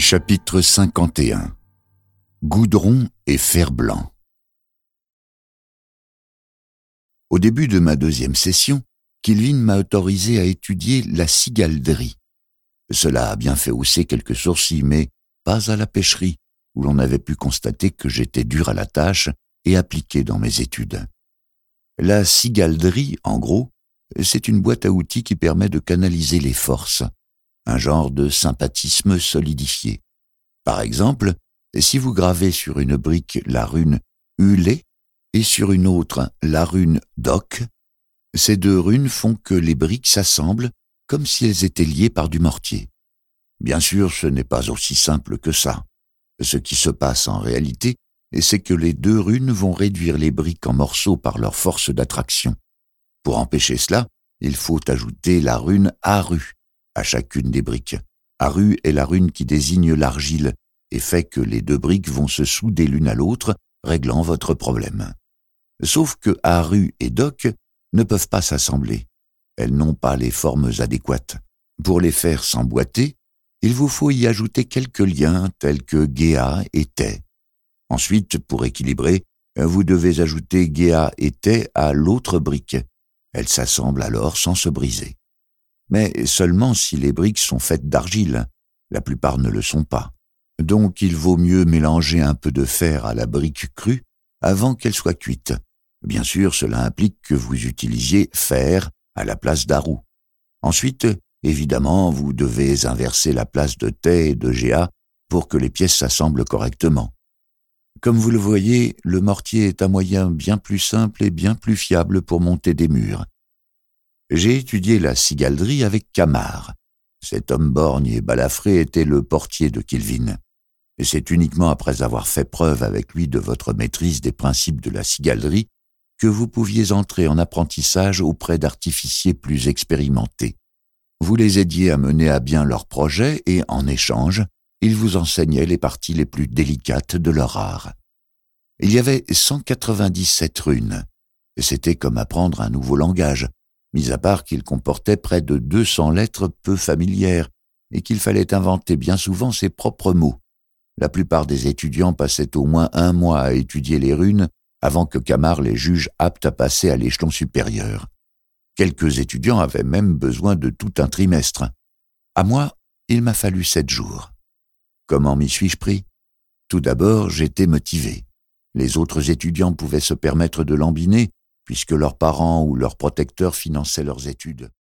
Chapitre 51. Goudron et fer blanc. Au début de ma deuxième session, Kelvin m'a autorisé à étudier la cigalerie. Cela a bien fait hausser quelques sourcils, mais pas à la pêcherie, où l'on avait pu constater que j'étais dur à la tâche et appliqué dans mes études. La cigalerie, en gros, c'est une boîte à outils qui permet de canaliser les forces, un genre de sympathisme solidifié. Par exemple, si vous gravez sur une brique la rune Ulé et sur une autre la rune Doc, ces deux runes font que les briques s'assemblent comme si elles étaient liées par du mortier. Bien sûr, ce n'est pas aussi simple que ça. Ce qui se passe en réalité, c'est que les deux runes vont réduire les briques en morceaux par leur force d'attraction. Pour empêcher cela, il faut ajouter la rune Aru à chacune des briques. Aru est la rune qui désigne l'argile et fait que les deux briques vont se souder l'une à l'autre, réglant votre problème. Sauf que Aru et Doc ne peuvent pas s'assembler. Elles n'ont pas les formes adéquates. Pour les faire s'emboîter, il vous faut y ajouter quelques liens tels que Géa et Té. Ensuite, pour équilibrer, vous devez ajouter Géa et Té à l'autre brique. Elles s'assemblent alors sans se briser. Mais seulement si les briques sont faites d'argile. La plupart ne le sont pas. Donc il vaut mieux mélanger un peu de fer à la brique crue avant qu'elle soit cuite. Bien sûr, cela implique que vous utilisiez fer à la place d'Aru. Ensuite, évidemment, vous devez inverser la place de Té et de Géa pour que les pièces s'assemblent correctement. Comme vous le voyez, le mortier est un moyen bien plus simple et bien plus fiable pour monter des murs. J'ai étudié la cigalerie avec Kamar. Cet homme borgne et balafré était le portier de Kelvin. Et c'est uniquement après avoir fait preuve avec lui de votre maîtrise des principes de la cigalerie que vous pouviez entrer en apprentissage auprès d'artificiers plus expérimentés. Vous les aidiez à mener à bien leurs projets et, en échange, ils vous enseignaient les parties les plus délicates de leur art. Il y avait 197 runes, et c'était comme apprendre un nouveau langage, mis à part qu'il comportait près de 200 lettres peu familières et qu'il fallait inventer bien souvent ses propres mots. La plupart des étudiants passaient au moins 1 mois à étudier les runes avant que Kamar les juge aptes à passer à l'échelon supérieur. Quelques étudiants avaient même besoin de tout un trimestre. À moi, il m'a fallu 7 jours. Comment m'y suis-je pris ? Tout d'abord, j'étais motivé. Les autres étudiants pouvaient se permettre de lambiner, puisque leurs parents ou leurs protecteurs finançaient leurs études.